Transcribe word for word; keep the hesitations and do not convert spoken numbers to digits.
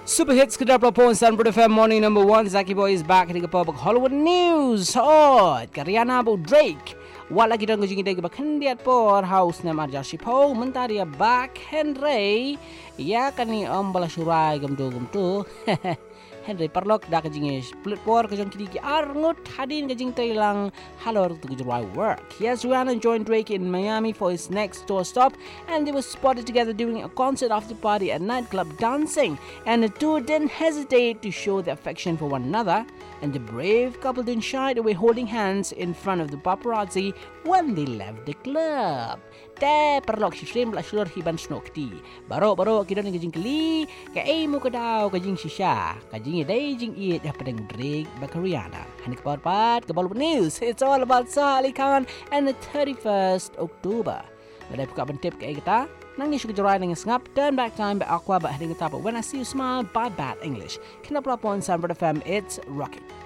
Super hits kedap lapon Sunbird F M morning number one. Zaki Boy is back di kapal Hollywood News. Hot Rihanna bu Drake. Wala kita ngujung kita bahkan diat por house nama Arjar Shipo mentari ya back Henry. Ya kan ni om bala syurai gemtu gemtu. Henry perlok dah kejing split por kejong kiri arngut hadin kejing tailang halor tu kejurwai work. Yes, Rihanna joined Drake in Miami for his next tour stop, and they were spotted together during a concert after party at nightclub dancing. And the two didn't hesitate to show their affection for one another. And the brave couple didn't shy away holding hands in front of the paparazzi when they left the club. Te perlok si frame la shur hiban snokti. Baro baro kita ni kajing keli ka ai mu ka daw kajing shisha. Kajing dai jing i dah pedang Drake Bakariana. Hani ka pat ka Bollywood News. It's all about Salih Khan and the thirty-first October. Badai buka bentip ka kita. Nangis ke jorai dengan sengap. Turn back time by Aqua but heading top. When I see you smile, by bad English. Kena pelapon Sunbird F M. It's rocking.